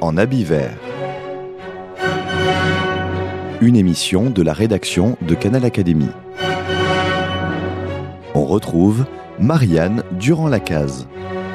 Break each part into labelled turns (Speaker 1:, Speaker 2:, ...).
Speaker 1: en habit vert. Une émission de la rédaction de Canal Académie. On retrouve Marianne Durand-Lacaze.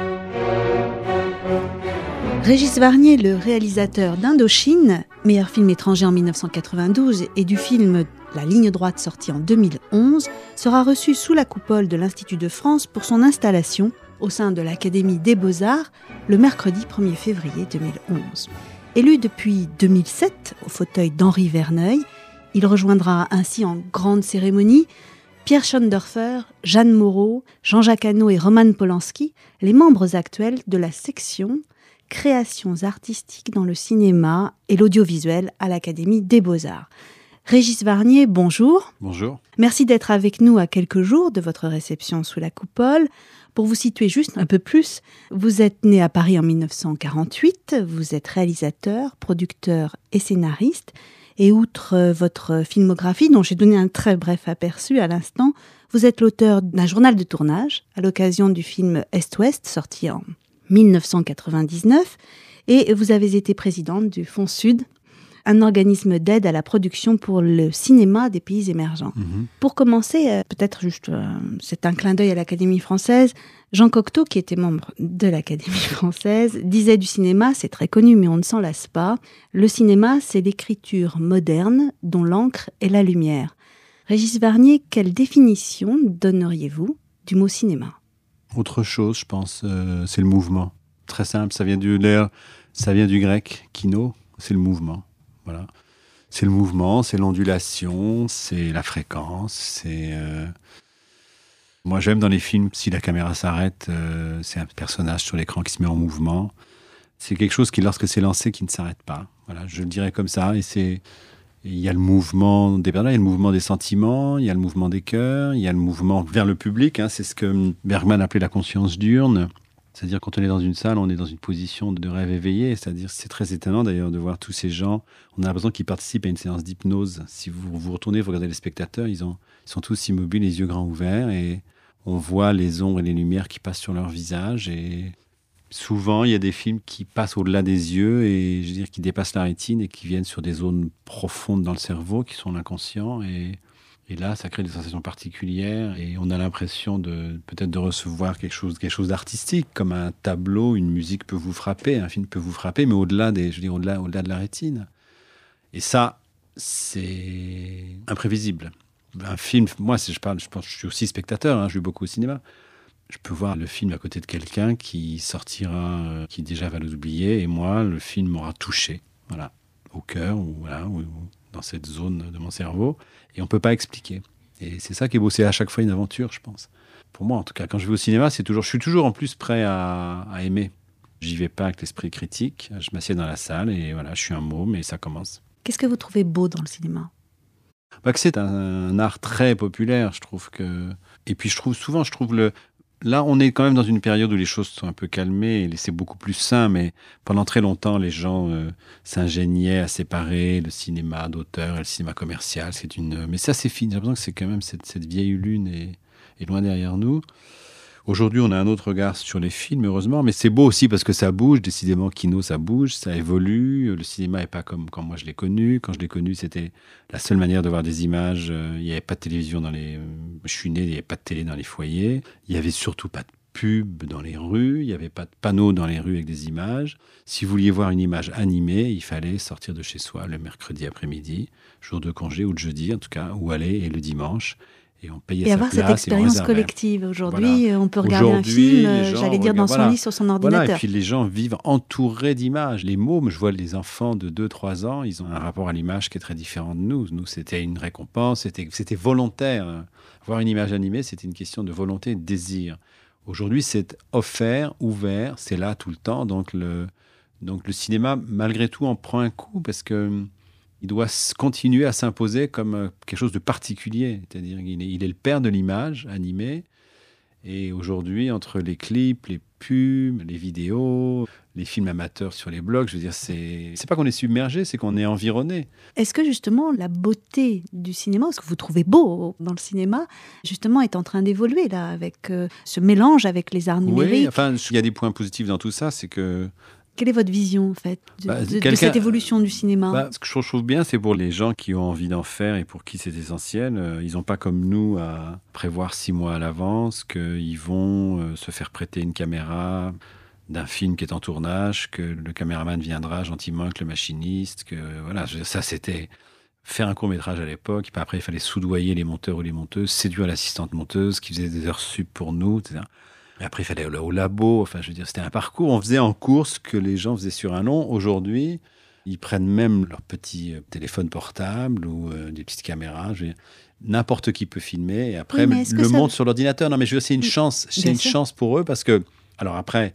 Speaker 2: Régis Varnier, le réalisateur d'Indochine, meilleur film étranger en 1992, et du film La ligne droite sorti en 2011, sera reçu sous la coupole de l'Institut de France pour son installation au sein de l'Académie des Beaux-Arts le mercredi 1er février 2011. Élu depuis 2007 au fauteuil d'Henri Verneuil, il rejoindra ainsi en grande cérémonie Pierre Schondorfer, Jeanne Moreau, Jean-Jacques Hano et Roman Polanski, les membres actuels de la section Créations artistiques dans le cinéma et l'audiovisuel à l'Académie des Beaux-Arts. Régis Varnier, bonjour.
Speaker 3: Bonjour.
Speaker 2: Merci d'être avec nous à quelques jours de votre réception sous la coupole. Pour vous situer juste un peu plus, vous êtes né à Paris en 1948, vous êtes réalisateur, producteur et scénariste. Et outre votre filmographie, dont j'ai donné un très bref aperçu à l'instant, vous êtes l'auteur d'un journal de tournage à l'occasion du film Est-Ouest, sorti en 1999, et vous avez été présidente du Fonds Sud, un organisme d'aide à la production pour le cinéma des pays émergents. Pour commencer, peut-être juste, c'est un clin d'œil à l'Académie française. Jean Cocteau, qui était membre de l'Académie française, disait du cinéma, c'est très connu, mais on ne s'en lasse pas. Le cinéma, c'est l'écriture moderne dont l'encre est la lumière. Régis Varnier, quelle définition donneriez-vous du mot cinéma ?
Speaker 3: Autre chose, je pense, c'est le mouvement. Très simple, ça vient du grec, kino, c'est le mouvement. Voilà. C'est le mouvement, c'est l'ondulation, c'est la fréquence, Moi, j'aime dans les films, si la caméra s'arrête, c'est un personnage sur l'écran qui se met en mouvement. C'est quelque chose qui, lorsque c'est lancé, qui ne s'arrête pas. Voilà, je le dirais comme ça. Il y a le mouvement des personnages, il y a le mouvement des sentiments, il y a le mouvement des cœurs, il y a le mouvement vers le public. C'est ce que Bergman appelait la conscience diurne. C'est-à-dire, quand on est dans une salle, on est dans une position de rêve éveillé. C'est-à-dire, c'est très étonnant d'ailleurs de voir tous ces gens. On a l'impression qu'ils participent à une séance d'hypnose. Si vous retournez, vous regardez les spectateurs, ils sont tous immobiles, les yeux grands ouverts, et on voit les ombres et les lumières qui passent sur leur visage. Et souvent, il y a des films qui passent au-delà des yeux et, je veux dire, qui dépassent la rétine et qui viennent sur des zones profondes dans le cerveau, qui sont l'inconscient. Et là, ça crée des sensations particulières et on a l'impression peut-être de recevoir quelque chose d'artistique, comme un tableau, une musique peut vous frapper, un film peut vous frapper, mais au-delà de la rétine. Et ça, c'est imprévisible. Un film, moi, je pense que je suis aussi spectateur, je vais beaucoup au cinéma. Je peux voir le film à côté de quelqu'un qui sortira, qui déjà va l'oublier, et moi, le film m'aura touché, voilà, au cœur ou dans cette zone de mon cerveau, et on ne peut pas expliquer. Et c'est ça qui est beau, c'est à chaque fois une aventure, je pense. Pour moi, en tout cas, quand je vais au cinéma, je suis toujours en plus prêt à aimer. J'y vais pas avec l'esprit critique, je m'assieds dans la salle et voilà, je suis un môme et ça commence.
Speaker 2: Qu'est-ce que vous trouvez beau dans le cinéma ?
Speaker 3: Que c'est un art très populaire, je trouve que... Et puis Là, on est quand même dans une période où les choses sont un peu calmées et c'est beaucoup plus sain, mais pendant très longtemps, les gens s'ingéniaient à séparer le cinéma d'auteur et le cinéma commercial. Mais ça, c'est fini. J'ai l'impression que c'est quand même cette vieille lune est loin derrière nous. Aujourd'hui, on a un autre regard sur les films, heureusement, mais c'est beau aussi parce que ça bouge. Décidément, Kino, ça bouge, ça évolue. Le cinéma n'est pas comme quand moi je l'ai connu. Quand je l'ai connu, c'était la seule manière de voir des images. Il n'y avait pas de télévision je suis né, il n'y avait pas de télé dans les foyers. Il n'y avait surtout pas de pub dans les rues. Il n'y avait pas de panneaux dans les rues avec des images. Si vous vouliez voir une image animée, il fallait sortir de chez soi le mercredi après-midi, jour de congé ou de jeudi en tout cas, ou aller et le dimanche. Et on payait sa place.
Speaker 2: Et avoir cette expérience collective. Aujourd'hui, on peut regarder un film, dans son lit, sur son ordinateur.
Speaker 3: Voilà, et puis les gens vivent entourés d'images. Les mômes, je vois les enfants de 2-3 ans, ils ont un rapport à l'image qui est très différent de nous. Nous, c'était une récompense, c'était volontaire. Voir une image animée, c'était une question de volonté et de désir. Aujourd'hui, c'est offert, ouvert, c'est là tout le temps. Donc le cinéma, malgré tout, en prend un coup parce que... il doit continuer à s'imposer comme quelque chose de particulier. C'est-à-dire qu'il est le père de l'image animée. Et aujourd'hui, entre les clips, les pubs, les vidéos, les films amateurs sur les blogs, je veux dire, c'est pas qu'on est submergé, c'est qu'on est environné.
Speaker 2: Est-ce que justement la beauté du cinéma, ce que vous trouvez beau dans le cinéma, justement est en train d'évoluer là, avec ce mélange avec les arts numériques ?
Speaker 3: Oui, enfin, il y a des points positifs dans tout ça, c'est que
Speaker 2: Quelle est votre vision, en fait, de cette évolution du cinéma?
Speaker 3: Ce que je trouve bien, c'est pour les gens qui ont envie d'en faire et pour qui c'est essentiel. Ils n'ont pas comme nous à prévoir 6 mois à l'avance, qu'ils vont se faire prêter une caméra d'un film qui est en tournage, que le caméraman viendra gentiment avec le machiniste, que voilà, ça c'était faire un court-métrage à l'époque. Puis après, il fallait soudoyer les monteurs ou les monteuses, séduire l'assistante monteuse qui faisait des heures sup pour nous, etc. Et après, il fallait aller au labo. Enfin, je veux dire, c'était un parcours. On faisait en cours ce que les gens faisaient sur un long. Aujourd'hui, ils prennent même leur petit téléphone portable ou des petites caméras. Je veux dire, n'importe qui peut filmer et après le monte sur l'ordinateur. Non, mais je veux dire, c'est une chance. C'est une chance pour eux parce que, alors après,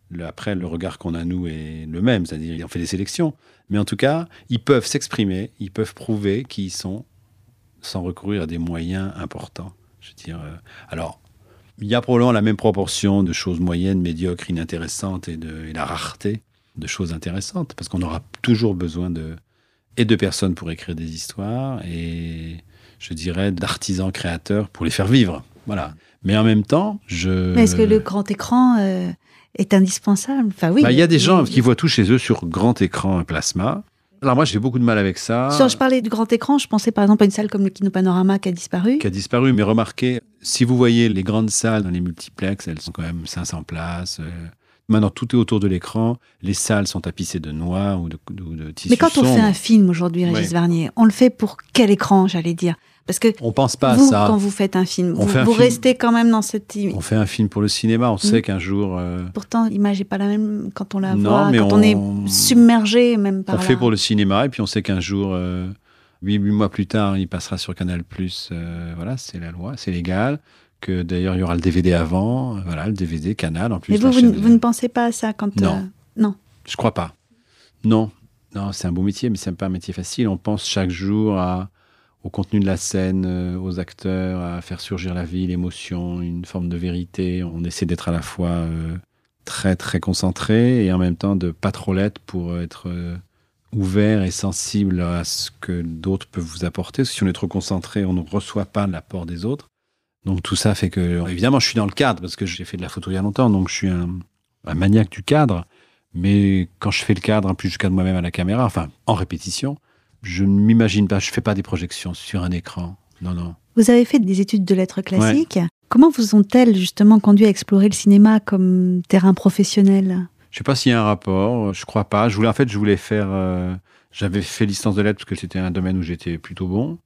Speaker 3: le regard qu'on a, nous, est le même. C'est-à-dire, on fait des sélections. Mais en tout cas, ils peuvent s'exprimer, ils peuvent prouver qui ils sont sans recourir à des moyens importants. Je veux dire, alors, il y a probablement la même proportion de choses moyennes, médiocres, inintéressantes et la rareté de choses intéressantes. Parce qu'on aura toujours besoin de personnes pour écrire des histoires et, je dirais, d'artisans créateurs pour les faire vivre. Voilà. Mais en même temps, Mais
Speaker 2: est-ce que le grand écran est indispensable? Enfin, oui.
Speaker 3: Il y a des gens qui voient tout chez eux sur grand écran plasma. Alors moi, j'ai beaucoup de mal avec ça.
Speaker 2: Quand je parlais du grand écran, je pensais par exemple à une salle comme le Kino Panorama qui a disparu.
Speaker 3: Mais remarquez, si vous voyez les grandes salles dans les multiplex, elles sont quand même 500 places. Maintenant, tout est autour de l'écran. Les salles sont tapissées de noix ou de tissus.
Speaker 2: Mais quand on fait un film aujourd'hui, Régis Varnier, on le fait pour quel écran, j'allais dire? Parce que
Speaker 3: on pense pas
Speaker 2: à
Speaker 3: ça.
Speaker 2: Quand vous faites un film, vous restez quand même dans cette...
Speaker 3: On fait un film pour le cinéma, on sait qu'un jour...
Speaker 2: Pourtant, l'image n'est pas la même quand on la voit, quand on est submergé même par là.
Speaker 3: On fait pour le cinéma et puis on sait qu'un jour, 8 mois plus tard, il passera sur Canal+. Voilà, c'est la loi, c'est légal. Que d'ailleurs, il y aura le DVD avant. Voilà, le DVD, Canal, en plus.
Speaker 2: Mais vous ne pensez pas à ça quand...
Speaker 3: Non.
Speaker 2: Non.
Speaker 3: Je crois pas. Non, c'est un beau métier, mais c'est pas un métier facile. On pense chaque jour au contenu de la scène, aux acteurs, à faire surgir la vie, l'émotion, une forme de vérité. On essaie d'être à la fois très, très concentré et en même temps de pas trop l'être pour être ouvert et sensible à ce que d'autres peuvent vous apporter. Parce que si on est trop concentré, on ne reçoit pas l'apport des autres. Donc tout ça fait que, évidemment, je suis dans le cadre parce que j'ai fait de la photo il y a longtemps, donc je suis un maniaque du cadre. Mais quand je fais le cadre, en plus je cadre moi-même à la caméra, enfin en répétition, je ne m'imagine pas, je ne fais pas des projections sur un écran. Non.
Speaker 2: Vous avez fait des études de lettres classiques. Ouais. Comment vous ont-elles justement conduit à explorer le cinéma comme terrain professionnel?
Speaker 3: Je ne sais pas s'il y a un rapport, je ne crois pas. Je voulais faire... j'avais fait licence de lettres parce que c'était un domaine où j'étais plutôt bon.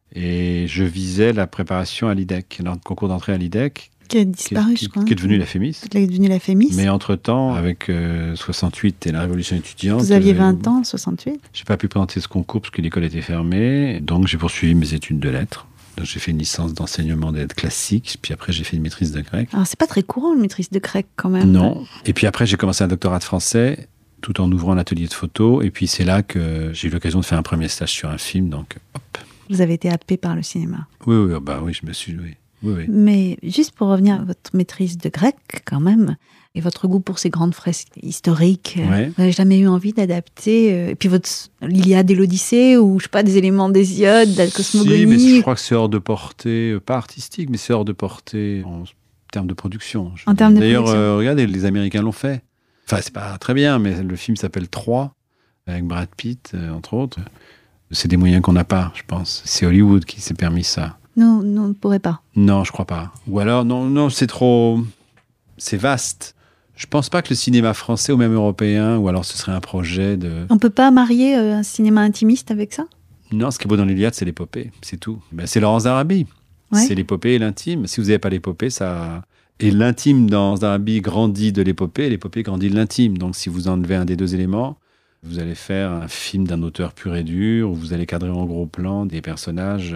Speaker 3: Et je visais la préparation à l'IDEC, le concours d'entrée à l'IDEC.
Speaker 2: Qui a disparu, je crois.
Speaker 3: Qui est devenu la FEMIS.
Speaker 2: Qui est devenu la FEMIS.
Speaker 3: Mais entre-temps, avec 68 et la Révolution étudiante...
Speaker 2: Vous aviez 20 ans, 68 ?
Speaker 3: Je n'ai pas pu présenter ce concours parce que l'école était fermée. Donc, j'ai poursuivi mes études de lettres. Donc, j'ai fait une licence d'enseignement des lettres classiques. Puis après, j'ai fait une maîtrise de grec.
Speaker 2: Alors, c'est pas très courant, une maîtrise de grec, quand même.
Speaker 3: Non. Et puis après, j'ai commencé un doctorat de français, tout en ouvrant un atelier de photo. Et puis, c'est là que j'ai eu l'occasion de faire un premier stage sur un film. Donc, hop.
Speaker 2: Vous avez été happé par le cinéma.
Speaker 3: Oui, je me suis... Oui.
Speaker 2: Mais juste pour revenir à votre maîtrise de grec, quand même, et votre goût pour ces grandes fresques historiques, vous n'avez jamais eu envie d'adapter et puis l'Iliade et l'Odyssée, ou je sais pas, des éléments d'Hésiode, de la cosmogonie?
Speaker 3: Si, mais je crois que c'est hors de portée, pas artistique, mais c'est hors de portée en termes de production. D'ailleurs, regardez, les Américains l'ont fait. Enfin, c'est pas très bien, mais le film s'appelle 3, avec Brad Pitt, entre autres. C'est des moyens qu'on n'a pas, je pense. C'est Hollywood qui s'est permis ça.
Speaker 2: Non, on ne pourrait pas.
Speaker 3: Non, je crois pas. Ou alors, non, c'est trop... C'est vaste. Je pense pas que le cinéma français ou même européen, ou alors ce serait un projet de...
Speaker 2: On peut pas marier un cinéma intimiste avec ça?
Speaker 3: Non, ce qui est beau dans l'Iliade, c'est l'épopée, c'est tout. C'est Laurence d'Arabie. Ouais. C'est l'épopée et l'intime. Si vous n'avez pas l'épopée, ça... Et l'intime dans d'Arabie grandit de l'épopée, et l'épopée grandit de l'intime. Donc si vous enlevez un des deux éléments, vous allez faire un film d'un auteur pur et dur, où vous allez cadrer en gros plan des personnages...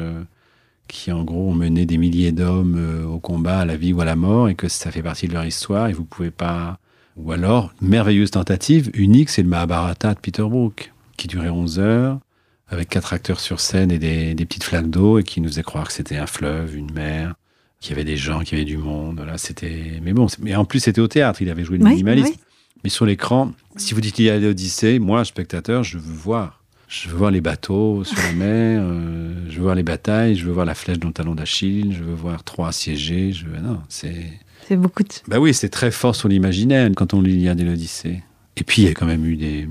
Speaker 3: qui en gros ont mené des milliers d'hommes au combat, à la vie ou à la mort, et que ça fait partie de leur histoire, et vous pouvez pas... Ou alors, merveilleuse tentative, unique, c'est le Mahabharata de Peter Brook, qui durait 11 heures, avec 4 acteurs sur scène et des petites flaques d'eau, et qui nous faisait croire que c'était un fleuve, une mer, qu'il y avait des gens, qu'il y avait du monde. Voilà, c'était... Mais bon, mais en plus, c'était au théâtre, il avait joué le minimalisme. Oui. Mais sur l'écran, si vous dites qu'il y a l'Odyssée, moi, spectateur, je veux voir. Je veux voir les bateaux sur la mer, je veux voir les batailles, je veux voir la flèche dans le talon d'Achille, je veux voir Troie assiégée. Non, c'est...
Speaker 2: C'est beaucoup de...
Speaker 3: Bah oui, c'est très fort sur l'imaginaire quand on lit l'Iliade et l'Odyssée. Et puis, il y a quand même eu des...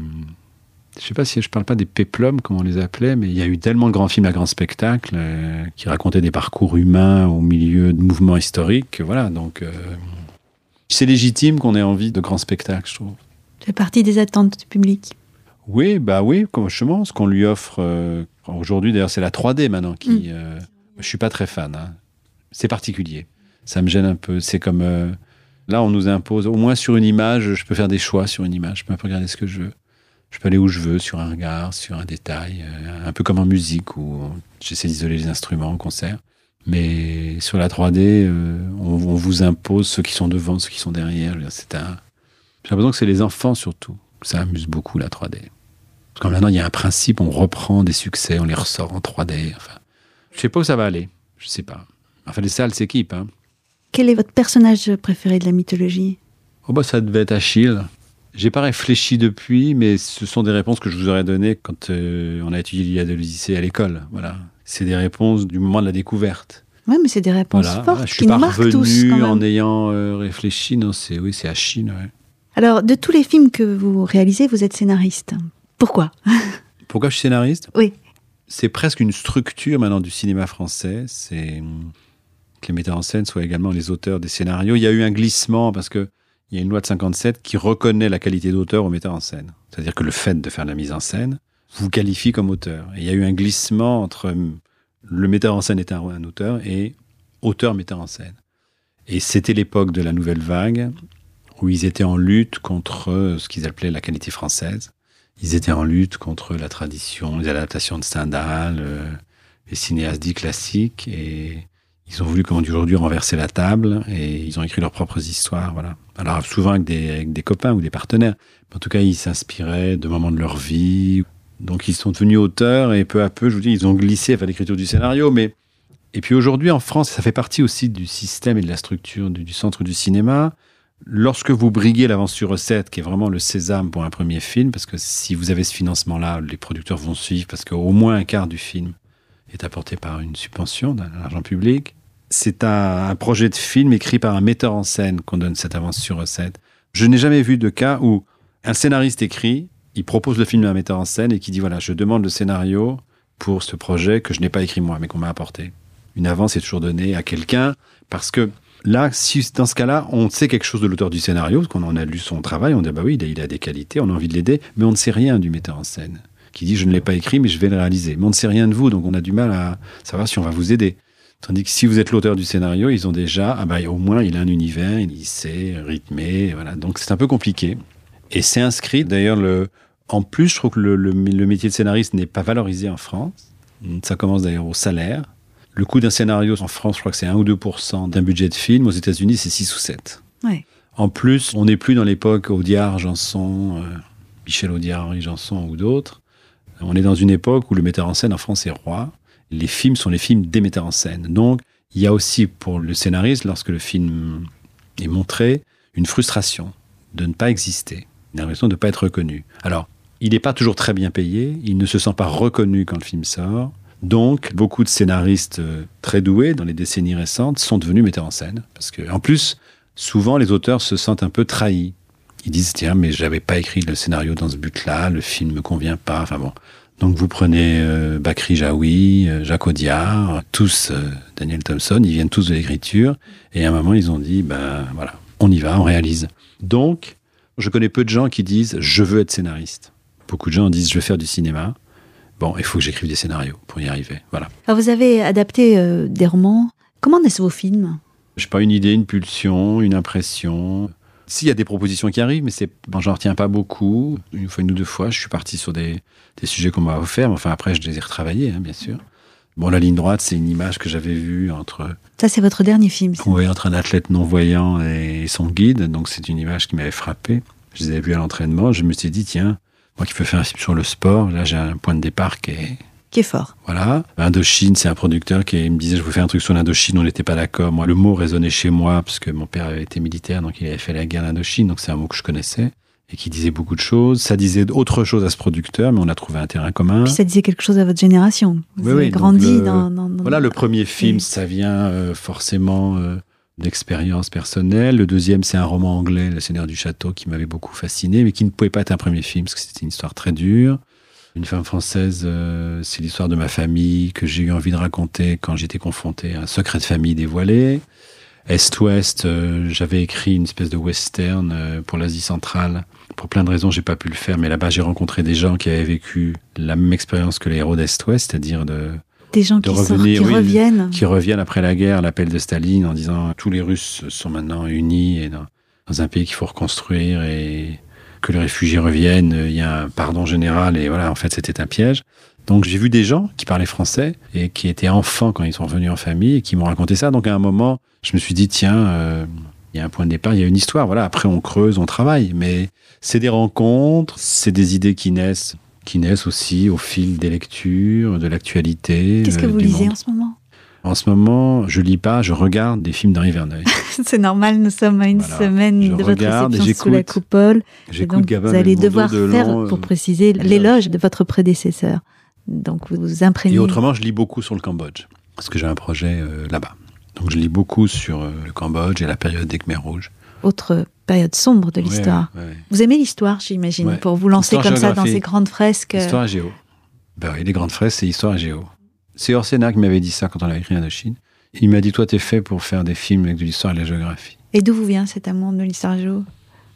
Speaker 3: Je sais pas si je parle pas des péplums, comme on les appelait, mais il y a eu tellement de grands films à grand spectacle qui racontaient des parcours humains au milieu de mouvements historiques. Voilà, donc c'est légitime qu'on ait envie de grands spectacles, je trouve.
Speaker 2: Ça fait partie des attentes du public.
Speaker 3: Oui, comme justement, ce qu'on lui offre aujourd'hui, d'ailleurs, c'est la 3D maintenant qui... je suis pas très fan. Hein. C'est particulier. Ça me gêne un peu. C'est comme... là, on nous impose, au moins sur une image, je peux faire des choix sur une image. Je peux un peu regarder ce que je veux. Je peux aller où je veux, sur un regard, sur un détail, un peu comme en musique où j'essaie d'isoler les instruments au concert. Mais sur la 3D, on vous impose ceux qui sont devant, ceux qui sont derrière. J'ai l'impression que c'est les enfants surtout. Ça amuse beaucoup la 3D. Parce que maintenant, il y a un principe, on reprend des succès, on les ressort en 3D. Enfin, je sais pas où ça va aller, je sais pas. Enfin, les salles s'équipent. Hein.
Speaker 2: Quel est votre personnage préféré de la mythologie ?
Speaker 3: Ça devait être Achille. J'ai pas réfléchi depuis, mais ce sont des réponses que je vous aurais données quand on a étudié l'Iliade de l'Odyssée à l'école. Voilà. C'est des réponses du moment de la découverte.
Speaker 2: Oui, mais c'est des réponses fortes qui nous marquent tous. Je suis pas revenu
Speaker 3: en ayant réfléchi. Non, c'est Achille. Ouais.
Speaker 2: Alors, de tous les films que vous réalisez, vous êtes scénariste. Pourquoi ?
Speaker 3: Pourquoi je suis scénariste ?
Speaker 2: Oui.
Speaker 3: C'est presque une structure maintenant du cinéma français. C'est que les metteurs en scène soient également les auteurs des scénarios. Il y a eu un glissement parce que il y a une loi de 57 qui reconnaît la qualité d'auteur au metteur en scène. C'est-à-dire que le fait de faire la mise en scène vous qualifie comme auteur. Et il y a eu un glissement entre le metteur en scène est un auteur et auteur-metteur en scène. Et c'était l'époque de la nouvelle vague où ils étaient en lutte contre ce qu'ils appelaient la qualité française. Ils étaient en lutte contre la tradition, les adaptations de Stendhal, les cinéastes dits classiques. Et ils ont voulu, comme on dit aujourd'hui, renverser la table et ils ont écrit leurs propres histoires, voilà. Alors souvent avec des copains ou des partenaires. En tout cas, ils s'inspiraient de moments de leur vie. Donc ils sont devenus auteurs et peu à peu, je vous dis, ils ont glissé vers l'écriture du scénario. Et puis aujourd'hui, en France, ça fait partie aussi du système et de la structure du centre du cinéma. Lorsque vous briguez l'avance sur recette, qui est vraiment le sésame pour un premier film, parce que si vous avez ce financement-là, les producteurs vont suivre, parce qu'au moins un quart du film est apporté par une subvention d'argent public. C'est un projet de film écrit par un metteur en scène qu'on donne cette avance sur recette. Je n'ai jamais vu de cas où un scénariste écrit, il propose le film à un metteur en scène et qui dit voilà, je demande le scénario pour ce projet que je n'ai pas écrit moi, mais qu'on m'a apporté. Une avance est toujours donnée à quelqu'un parce que là, si dans ce cas-là, on sait quelque chose de l'auteur du scénario, parce qu'on en a lu son travail, on dit bah oui, il a des qualités, on a envie de l'aider, mais on ne sait rien du metteur en scène qui dit je ne l'ai pas écrit, mais je vais le réaliser. Mais on ne sait rien de vous, donc on a du mal à savoir si on va vous aider. Tandis que si vous êtes l'auteur du scénario, ils ont déjà, au moins il a un univers, il sait rythmer, voilà. Donc c'est un peu compliqué. Et c'est inscrit, d'ailleurs, en plus, je trouve que le métier de scénariste n'est pas valorisé en France. Ça commence d'ailleurs au salaire. Le coût d'un scénario en France, je crois que c'est 1 ou 2% d'un budget de film. Aux États-Unis, c'est 6 ou 7.
Speaker 2: Ouais.
Speaker 3: En plus, on n'est plus dans l'époque Audiard, Janson, Michel Audiard, Henri Janson ou d'autres. On est dans une époque où le metteur en scène en France est roi. Les films sont les films des metteurs en scène. Donc, il y a aussi pour le scénariste, lorsque le film est montré, une frustration de ne pas exister, une impression de ne pas être reconnu. Alors, il n'est pas toujours très bien payé, il ne se sent pas reconnu quand le film sort. Donc, beaucoup de scénaristes très doués dans les décennies récentes sont devenus metteurs en scène. Parce que, en plus, souvent, les auteurs se sentent un peu trahis. Ils disent, tiens, mais j'avais pas écrit le scénario dans ce but-là, le film me convient pas, enfin bon. Donc vous prenez Bakri Jaoui, Jacques Audiard, tous Daniel Thompson, ils viennent tous de l'écriture, et à un moment ils ont dit, voilà, on y va, on réalise. Donc, je connais peu de gens qui disent, je veux être scénariste. Beaucoup de gens disent, je veux faire du cinéma. Bon, il faut que j'écrive des scénarios pour y arriver, voilà.
Speaker 2: Alors vous avez adapté des romans. Comment naissent vos films ?
Speaker 3: Je sais pas, une idée, une pulsion, une impression. S'il y a des propositions qui arrivent, mais j'en retiens pas beaucoup. Une fois, une ou deux fois, je suis parti sur des sujets qu'on m'a offerts, mais enfin après, je les ai retravaillés, bien sûr. Bon, la ligne droite, c'est une image que j'avais vue entre...
Speaker 2: Ça, c'est votre dernier film, ça.
Speaker 3: Oui, entre un athlète non-voyant et son guide, donc c'est une image qui m'avait frappé. Je les avais vus à l'entraînement, je me suis dit, tiens, moi qui peux faire un film sur le sport, là j'ai un point de départ qui est
Speaker 2: fort.
Speaker 3: Voilà. Indochine, c'est un producteur qui me disait je veux faire un truc sur l'Indochine, on n'était pas d'accord. Moi, le mot résonnait chez moi parce que mon père avait été militaire, donc il avait fait la guerre d'Indochine, donc c'est un mot que je connaissais et qui disait beaucoup de choses. Ça disait autre chose à ce producteur, mais on a trouvé un terrain commun.
Speaker 2: Puis ça disait quelque chose à votre génération. Vous avez grandi dans...
Speaker 3: Voilà, le premier film, ça vient forcément d'expérience personnelle. Le deuxième, c'est un roman anglais, Le Seigneur du Château, qui m'avait beaucoup fasciné, mais qui ne pouvait pas être un premier film, parce que c'était une histoire très dure. Une femme française, c'est l'histoire de ma famille que j'ai eu envie de raconter quand j'étais confronté à un secret de famille dévoilé. Est-Ouest, j'avais écrit une espèce de western pour l'Asie centrale. Pour plein de raisons, j'ai pas pu le faire, mais là-bas, j'ai rencontré des gens qui avaient vécu la même expérience que les héros d'Est-Ouest, c'est-à-dire
Speaker 2: des gens qui reviennent.
Speaker 3: Qui reviennent après la guerre, l'appel de Staline, en disant tous les Russes sont maintenant unis et dans un pays qu'il faut reconstruire et que les réfugiés reviennent, il y a un pardon général et voilà, en fait, c'était un piège. Donc j'ai vu des gens qui parlaient français et qui étaient enfants quand ils sont revenus en famille et qui m'ont raconté ça. Donc à un moment, je me suis dit, tiens, il y a un point de départ, il y a une histoire. Voilà, après on creuse, on travaille. Mais c'est des rencontres, c'est des idées qui naissent aussi au fil des lectures, de l'actualité.
Speaker 2: Qu'est-ce que vous lisez en ce moment ?
Speaker 3: En ce moment, je lis pas, je regarde des films d'Henri Verneuil.
Speaker 2: C'est normal, nous sommes à une semaine de votre réception sous la coupole.
Speaker 3: J'écoute Gabin
Speaker 2: vous allez devoir
Speaker 3: Belmondo
Speaker 2: faire, pour préciser, l'éloge de votre prédécesseur. Donc vous vous imprégnez.
Speaker 3: Et autrement, je lis beaucoup sur le Cambodge, parce que j'ai un projet là-bas. Donc je lis beaucoup sur le Cambodge et la période des Khmers rouges.
Speaker 2: Autre période sombre de l'histoire.
Speaker 3: Ouais.
Speaker 2: Vous aimez l'histoire, j'imagine, pour vous lancer comme ça dans ces grandes fresques.
Speaker 3: Histoire et géo. Ben oui, les grandes fresques, c'est histoire et géo. C'est Orsena qui m'avait dit ça quand on a écrit Indochine. Il m'a dit, toi, t'es fait pour faire des films avec de l'histoire et de la géographie.
Speaker 2: Et d'où vous vient cet amour de l'histoire géo ? Vous savez ?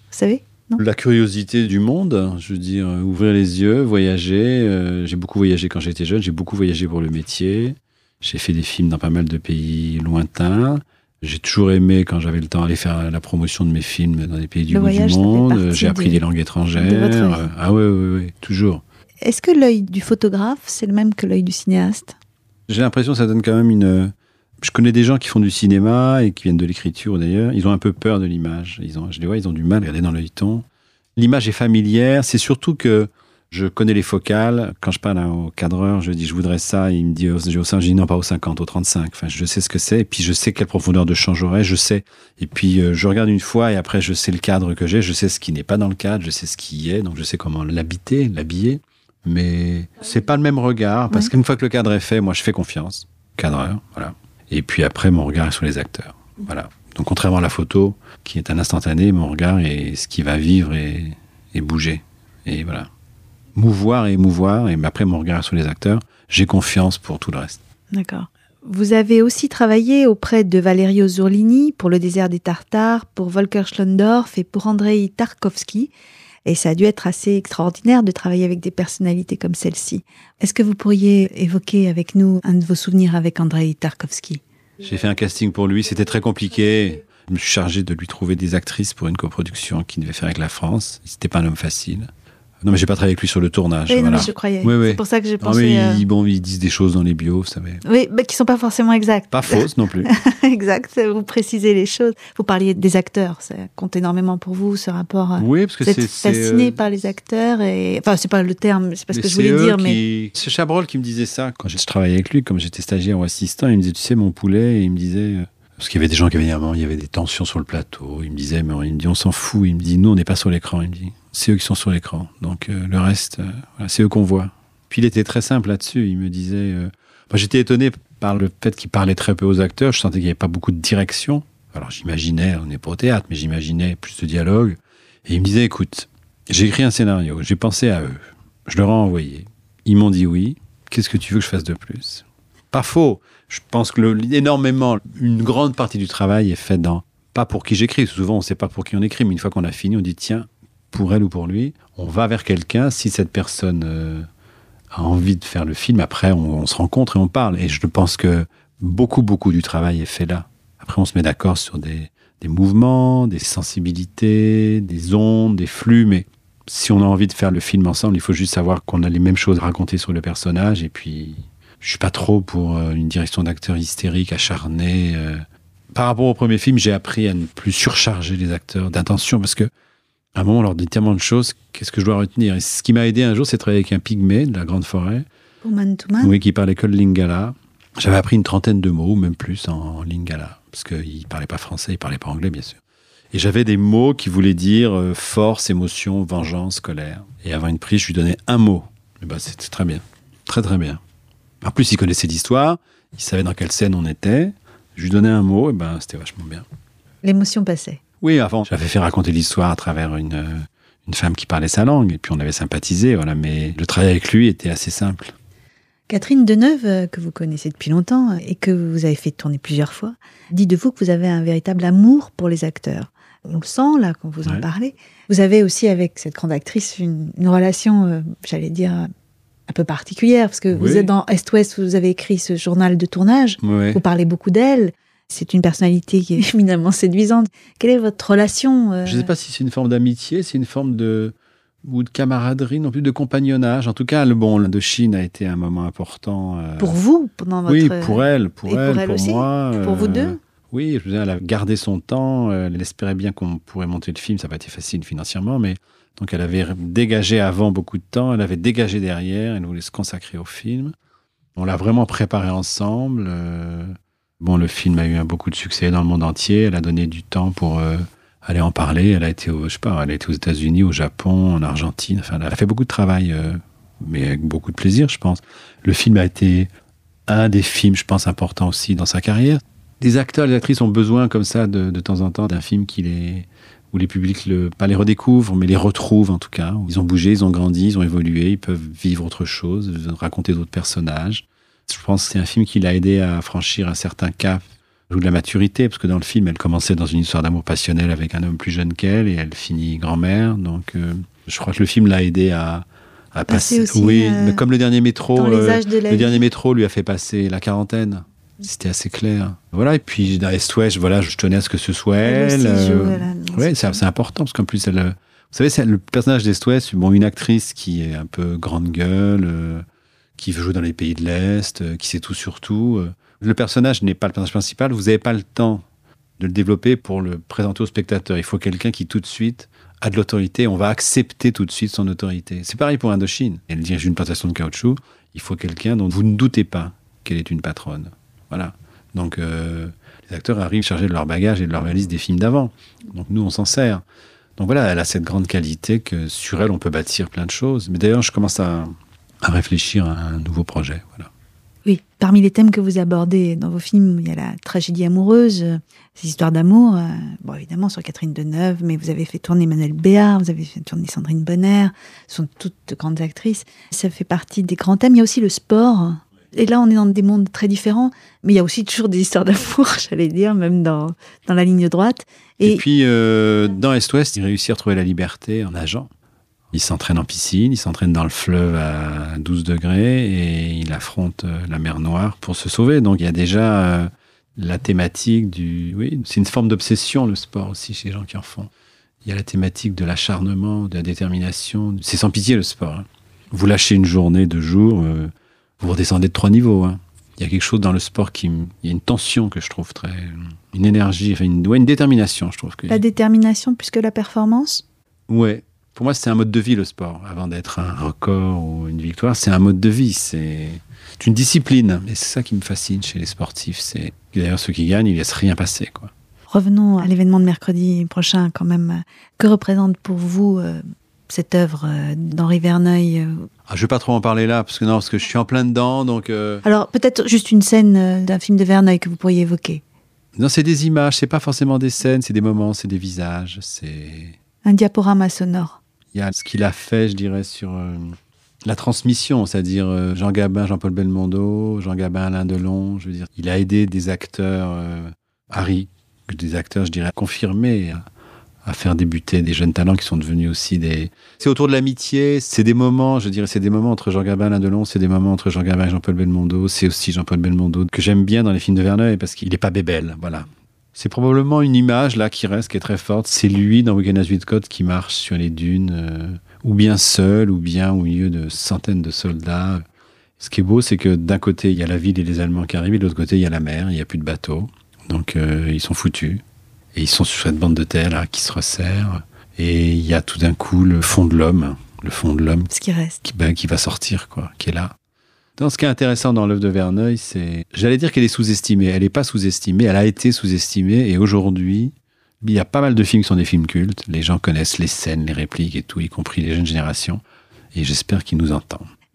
Speaker 2: Non ?
Speaker 3: La curiosité du monde, je veux dire, ouvrir les yeux, voyager. J'ai beaucoup voyagé quand j'étais jeune, j'ai beaucoup voyagé pour le métier. J'ai fait des films dans pas mal de pays lointains. J'ai toujours aimé, quand j'avais le temps, aller faire la promotion de mes films dans des pays du bout du monde. J'ai appris des langues étrangères. Ah oui, toujours.
Speaker 2: Est-ce que l'œil du photographe, c'est le même que l'œil du cinéaste ?
Speaker 3: J'ai l'impression que ça donne quand même une... Je connais des gens qui font du cinéma et qui viennent de l'écriture d'ailleurs. Ils ont un peu peur de l'image. Je les vois, ils ont du mal à regarder dans l'œilleton. L'image est familière. C'est surtout que je connais les focales. Quand je parle au cadreur, je dis je voudrais ça. Il me dit au 5, je dis non, pas au 50, au 35. Enfin, je sais ce que c'est. Et puis je sais quelle profondeur de champ j'aurai. Je sais. Et puis je regarde une fois et après je sais le cadre que j'ai. Je sais ce qui n'est pas dans le cadre. Je sais ce qui y est. Donc je sais comment l'habiller. Mais c'est pas le même regard. Parce qu'une fois que le cadre est fait, moi je fais confiance. Cadreur, voilà. Et puis après, mon regard est sur les acteurs. Voilà. Donc, contrairement à la photo, qui est un instantané, mon regard est ce qui va vivre et bouger. Et voilà. Mouvoir et émouvoir. Et après, mon regard est sur les acteurs. J'ai confiance pour tout le reste.
Speaker 2: D'accord. Vous avez aussi travaillé auprès de Valerio Zurlini pour Le désert des Tartares, pour Volker Schlöndorff et pour Andrei Tarkovsky. Et ça a dû être assez extraordinaire de travailler avec des personnalités comme celle-ci. Est-ce que vous pourriez évoquer avec nous un de vos souvenirs avec Andrei Tarkovsky ?
Speaker 3: J'ai fait un casting pour lui, c'était très compliqué. Je me suis chargé de lui trouver des actrices pour une coproduction qu'il devait faire avec la France. C'était pas un homme facile. Non, mais j'ai pas travaillé avec lui sur le tournage.
Speaker 2: Oui,
Speaker 3: voilà.
Speaker 2: non, mais je croyais.
Speaker 3: Oui.
Speaker 2: C'est pour ça que j'ai pensé...
Speaker 3: Ils disent des choses dans les bios, vous savez.
Speaker 2: Oui, mais qui sont pas forcément exactes.
Speaker 3: Pas fausses non plus.
Speaker 2: Exact, vous précisez les choses. Vous parliez des acteurs, ça compte énormément pour vous, ce rapport.
Speaker 3: Oui, parce que
Speaker 2: vous êtes fasciné par les acteurs. Enfin, c'est pas le terme, c'est pas ce que je voulais dire, mais...
Speaker 3: C'est Chabrol qui me disait ça. Quand je travaillais avec lui, comme j'étais stagiaire ou assistant, il me disait, tu sais, mon poulet, et il me disait... Parce qu'il y avait des gens qui avaient dit, il y avait des tensions sur le plateau. Il me disait, mais il me dit, on s'en fout. Il me dit, nous, on n'est pas sur l'écran. Il me dit, c'est eux qui sont sur l'écran. Donc, le reste, voilà, c'est eux qu'on voit. Puis, il était très simple là-dessus. Il me disait... Moi, j'étais étonné par le fait qu'il parlait très peu aux acteurs. Je sentais qu'il n'y avait pas beaucoup de direction. Alors, j'imaginais, on n'est pas au théâtre, mais j'imaginais plus de dialogue. Et il me disait, écoute, j'ai écrit un scénario. J'ai pensé à eux. Je leur ai envoyé. Ils m'ont dit oui. Qu'est-ce que tu veux que je fasse de plus ? Pas faux. Je pense que une grande partie du travail est faite pas pour qui j'écris. Souvent, on ne sait pas pour qui on écrit, mais une fois qu'on a fini, on dit tiens, pour elle ou pour lui, on va vers quelqu'un. Si cette personne a envie de faire le film, après, on se rencontre et on parle. Et je pense que beaucoup du travail est fait là. Après, on se met d'accord sur des mouvements, des sensibilités, des ondes, des flux, mais si on a envie de faire le film ensemble, il faut juste savoir qu'on a les mêmes choses à raconter sur le personnage, et puis... Je suis pas trop pour une direction d'acteurs hystérique, acharnée. Par rapport au premier film, j'ai appris à ne plus surcharger les acteurs d'attention, parce que à un moment, on leur dit tellement de choses, qu'est-ce que je dois retenir ? Et ce qui m'a aidé un jour, c'est de travailler avec un pygmée de la Grande Forêt.
Speaker 2: Pour Man to Man ?
Speaker 3: Oui, qui parlait que le lingala. J'avais appris une trentaine de mots, ou même plus, en lingala, parce qu'il parlait pas français, il parlait pas anglais, bien sûr. Et j'avais des mots qui voulaient dire force, émotion, vengeance, colère. Et avant une prise, je lui donnais un mot. Et ben, c'était très bien. Très, très bien. En plus, il connaissait l'histoire, il savait dans quelle scène on était, Je lui donnais un mot, et c'était vachement bien.
Speaker 2: L'émotion passait.
Speaker 3: Oui, avant, j'avais fait raconter l'histoire à travers une femme qui parlait sa langue, et puis on avait sympathisé, voilà, mais le travail avec lui était assez simple.
Speaker 2: Catherine Deneuve, que vous connaissez depuis longtemps et que vous avez fait tourner plusieurs fois, dit de vous que vous avez un véritable amour pour les acteurs. On le sent, là, quand vous en parlez. Vous avez aussi, avec cette grande actrice, une relation, j'allais dire, un peu particulière, parce que vous êtes dans Est-Ouest, vous avez écrit ce journal de tournage, vous parlez beaucoup d'elle. C'est une personnalité qui est éminemment séduisante. Quelle est votre relation
Speaker 3: Je ne sais pas si c'est une forme d'amitié, c'est une forme ou de camaraderie, non plus de compagnonnage. En tout cas, l'Indochine a été un moment important.
Speaker 2: Pour vous, pendant votre...
Speaker 3: Oui, pour elle, pour
Speaker 2: aussi,
Speaker 3: moi.
Speaker 2: Pour vous deux.
Speaker 3: Oui, je veux dire, elle a gardé son temps. Elle espérait bien qu'on pourrait monter le film. Ça n'a pas été facile financièrement, mais donc elle avait dégagé avant beaucoup de temps. Elle avait dégagé derrière. Elle voulait se consacrer au film. On l'a vraiment préparé ensemble. Le film a eu beaucoup de succès dans le monde entier. Elle a donné du temps pour aller en parler. Elle a été, elle a été aux États-Unis, au Japon, en Argentine. Enfin, elle a fait beaucoup de travail, mais avec beaucoup de plaisir, je pense. Le film a été un des films, je pense, importants aussi dans sa carrière. Les acteurs, les actrices ont besoin, comme ça, de temps en temps, d'un film où les publics pas les redécouvrent, mais les retrouvent en tout cas. Ils ont bougé, ils ont grandi, ils ont évolué, ils peuvent vivre autre chose, raconter d'autres personnages. Je pense que c'est un film qui l'a aidé à franchir un certain cap de la maturité, parce que dans le film, elle commençait dans une histoire d'amour passionnel avec un homme plus jeune qu'elle, et elle finit grand-mère. Donc, je crois que le film l'a aidé à passer.
Speaker 2: Aussi,
Speaker 3: mais comme le dernier métro,
Speaker 2: le
Speaker 3: dernier métro lui a fait passer la quarantaine. C'était assez clair. Voilà, et puis dans Est-Ouest, je tenais à ce que ce soit elle. C'est important, parce qu'en plus, vous savez, le personnage d'Est-Ouest, une actrice qui est un peu grande gueule, qui veut jouer dans les pays de l'Est, qui sait tout sur tout. Le personnage n'est pas le personnage principal, vous n'avez pas le temps de le développer pour le présenter au spectateur. Il faut quelqu'un qui, tout de suite, a de l'autorité. On va accepter tout de suite son autorité. C'est pareil pour Indochine. Elle dirige une plantation de caoutchouc. Il faut quelqu'un dont vous ne doutez pas qu'elle est une patronne. Voilà. Donc, les acteurs arrivent chargés de leur bagage et de leur valise des films d'avant. Donc, nous, on s'en sert. Donc, voilà, elle a cette grande qualité que sur elle, on peut bâtir plein de choses. Mais d'ailleurs, je commence à réfléchir à un nouveau projet. Voilà.
Speaker 2: Oui, parmi les thèmes que vous abordez dans vos films, il y a la tragédie amoureuse, ces histoires d'amour, évidemment sur Catherine Deneuve, mais vous avez fait tourner Emmanuelle Béard, vous avez fait tourner Sandrine Bonner, ce sont toutes de grandes actrices. Ça fait partie des grands thèmes. Il y a aussi le sport. Et là, on est dans des mondes très différents, mais il y a aussi toujours des histoires d'amour, j'allais dire, même dans la ligne droite.
Speaker 3: Et puis, dans Est-Ouest, il réussit à retrouver la liberté en nageant. Il s'entraîne en piscine, il s'entraîne dans le fleuve à 12 degrés et il affronte la mer Noire pour se sauver. Donc il y a déjà la thématique c'est une forme d'obsession, le sport aussi, chez les gens qui en font. Il y a la thématique de l'acharnement, de la détermination. C'est sans pitié, le sport. Hein. Vous lâchez une journée, 2 jours, vous redescendez de 3 niveaux. Hein. Il y a quelque chose dans le sport il y a une tension que je trouve une énergie, une détermination, je trouve.
Speaker 2: La détermination plus que la performance ?
Speaker 3: Ouais. Pour moi, c'est un mode de vie, le sport. Avant d'être un record ou une victoire, c'est un mode de vie. C'est une discipline. Et c'est ça qui me fascine chez les sportifs. C'est d'ailleurs, ceux qui gagnent, ils ne laissent rien passer, quoi.
Speaker 2: Revenons à l'événement de mercredi prochain, quand même. Que représente pour vous cette œuvre d'Henri Verneuil ?
Speaker 3: Je ne vais pas trop en parler là, parce que je suis en plein dedans. Donc,
Speaker 2: Alors, peut-être juste une scène d'un film de Verneuil que vous pourriez évoquer.
Speaker 3: Non, c'est des images. Ce n'est pas forcément des scènes, c'est des moments, c'est des visages. C'est
Speaker 2: un diaporama sonore.
Speaker 3: Il y a ce qu'il a fait, je dirais, sur la transmission, c'est-à-dire Jean Gabin, Jean-Paul Belmondo, Jean Gabin, Alain Delon. Je veux dire, il a aidé des acteurs, des acteurs, je dirais, confirmés à faire débuter des jeunes talents qui sont devenus aussi des... C'est autour de l'amitié, c'est des moments, je dirais, c'est des moments entre Jean Gabin et Alain Delon, c'est des moments entre Jean Gabin et Jean-Paul Belmondo, c'est aussi Jean-Paul Belmondo que j'aime bien dans les films de Verneuil parce qu'il n'est pas bébelle, voilà. C'est probablement une image là qui reste, qui est très forte. C'est lui dans Week-end à Zuidcote qui marche sur les dunes, ou bien seul, ou bien au milieu de centaines de soldats. Ce qui est beau, c'est que d'un côté, il y a la ville et les Allemands qui arrivent, et de l'autre côté, il y a la mer, il n'y a plus de bateaux. Donc, ils sont foutus. Et ils sont sur cette bande de terre là, qui se resserre. Et il y a tout d'un coup le fond de l'homme.
Speaker 2: Ce qui reste.
Speaker 3: Qui va sortir, quoi, qui est là. Ce qui est intéressant dans l'œuvre de Verneuil, c'est... J'allais dire qu'elle est sous-estimée. Elle n'est pas sous-estimée, elle a été sous-estimée. Et aujourd'hui, il y a pas mal de films qui sont des films cultes. Les gens connaissent les scènes, les répliques et tout, y compris les jeunes générations. Et j'espère qu'ils nous entendent.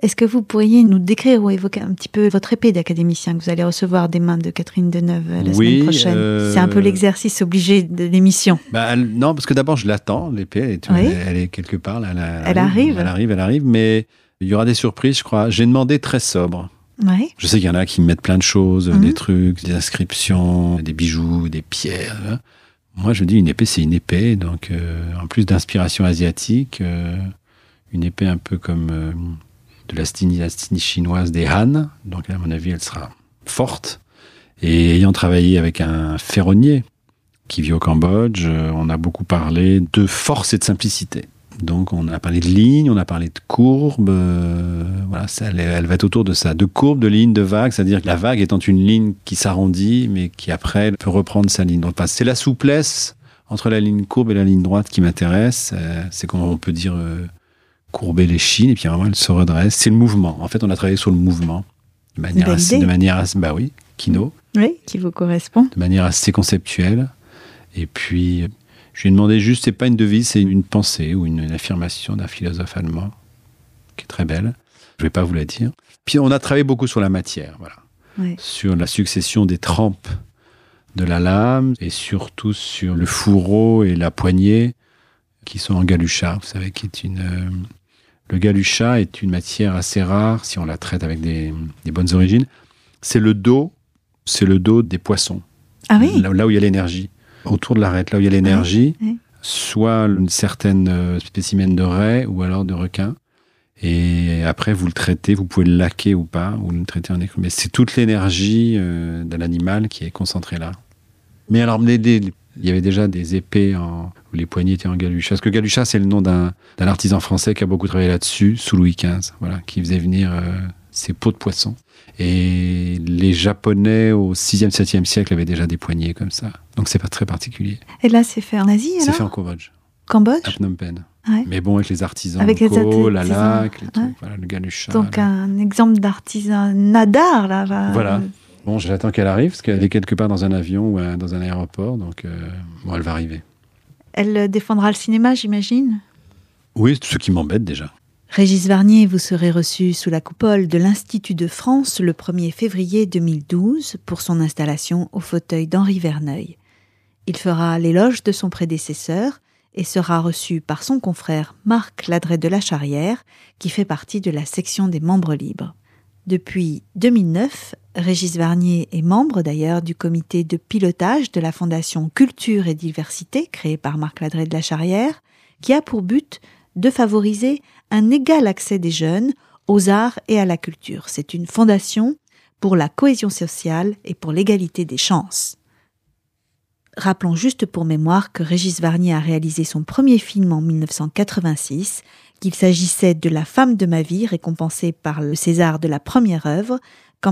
Speaker 2: Est-ce que vous pourriez nous décrire ou évoquer un petit peu votre épée d'académicien que vous allez recevoir des mains de Catherine Deneuve la semaine prochaine? C'est un peu l'exercice obligé de l'émission.
Speaker 3: Non, parce que d'abord, je l'attends, l'épée. Elle est quelque part. Là,
Speaker 2: elle arrive.
Speaker 3: Elle arrive, mais il y aura des surprises, je crois. J'ai demandé très sobre.
Speaker 2: Ouais.
Speaker 3: Je sais qu'il y en a qui me mettent plein de choses, des trucs, des inscriptions, des bijoux, des pierres. Moi, je dis une épée, c'est une épée. Donc, en plus d'inspiration asiatique, une épée un peu comme de la dynastie chinoise des Han. Donc, à mon avis, elle sera forte. Et ayant travaillé avec un ferronnier qui vit au Cambodge, on a beaucoup parlé de force et de simplicité. Donc, on a parlé de lignes, on a parlé de courbes. Voilà, elle va être autour de ça. De courbes, de lignes, de vagues. C'est-à-dire que la vague étant une ligne qui s'arrondit, mais qui après peut reprendre sa ligne. Donc, c'est la souplesse entre la ligne courbe et la ligne droite qui m'intéresse. C'est comment on peut dire courber les chines, et puis vraiment, elle se redresse. C'est le mouvement. En fait, on a travaillé sur le mouvement. De manière assez, Kino.
Speaker 2: Oui, qui vous correspond.
Speaker 3: De manière assez conceptuelle. Et puis, je lui ai demandé juste, c'est pas une devise, c'est une pensée ou une affirmation d'un philosophe allemand qui est très belle. Je vais pas vous la dire. Puis on a travaillé beaucoup sur la matière, voilà.
Speaker 2: Oui.
Speaker 3: Sur la succession des trempes de la lame et surtout sur le fourreau et la poignée qui sont en galucha. Vous savez, le galucha est une matière assez rare si on la traite avec des bonnes origines. C'est le dos des poissons.
Speaker 2: Ah oui.
Speaker 3: Là où il y a l'énergie. Autour de l'arête, là où il y a l'énergie, soit une certaine spécimen de raie ou alors de requin. Et après, vous le traitez, vous pouvez le laquer ou pas, ou le traiter en écrou. Mais c'est toute l'énergie de l'animal qui est concentrée là. Mais alors, il y avait déjà des épées où les poignées étaient en galucha. Parce que galucha, c'est le nom d'un artisan français qui a beaucoup travaillé là-dessus, sous Louis XV, voilà, qui faisait venir ses peaux de poisson. Et les Japonais au 6e, 7e siècle avaient déjà des poignées comme ça. Donc c'est pas très particulier.
Speaker 2: Et là, c'est fait en Asie alors?
Speaker 3: C'est fait en Cambodge. À Phnom Penh.
Speaker 2: Ouais.
Speaker 3: Mais bon, avec les artisans
Speaker 2: avec
Speaker 3: locaux, la laque, les trucs, voilà, le galucha.
Speaker 2: Donc un exemple d'artisanat d'art là.
Speaker 3: Voilà. Bon, j'attends qu'elle arrive, parce qu'elle est quelque part dans un avion ou dans un aéroport. Donc elle va arriver. Elle
Speaker 2: défendra le cinéma, j'imagine?
Speaker 3: Oui, ce qui m'embête déjà.
Speaker 2: Régis Varnier, vous serez reçu sous la coupole de l'Institut de France le 1er février 2012 pour son installation au fauteuil d'Henri Verneuil. Il fera l'éloge de son prédécesseur et sera reçu par son confrère Marc Ladret de la Charrière, qui fait partie de la section des membres libres. Depuis 2009, Régis Varnier est membre d'ailleurs du comité de pilotage de la Fondation Culture et Diversité, créée par Marc Ladret de la Charrière, qui a pour but de favoriser un égal accès des jeunes aux arts et à la culture. C'est une fondation pour la cohésion sociale et pour l'égalité des chances. Rappelons juste pour mémoire que Régis Varnier a réalisé son premier film en 1986, qu'il s'agissait de La femme de ma vie, récompensée par le César de la première œuvre, qu'en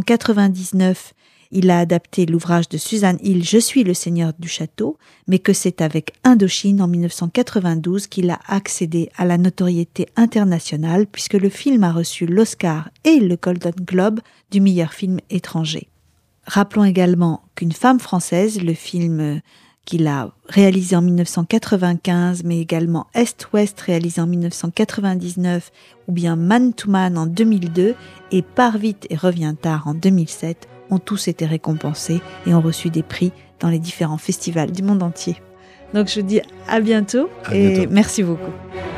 Speaker 2: 1999, il a adapté l'ouvrage de Suzanne Hill « Je suis le seigneur du château », mais que c'est avec Indochine en 1992 qu'il a accédé à la notoriété internationale puisque le film a reçu l'Oscar et le Golden Globe du meilleur film étranger. Rappelons également qu'Une femme française, le film qu'il a réalisé en 1995, mais également Est-Ouest réalisé en 1999, ou bien Man to Man en 2002 et Pars vite et reviens tard en 2007, ont tous été récompensés et ont reçu des prix dans les différents festivals du monde entier. Donc je vous dis à bientôt et merci beaucoup.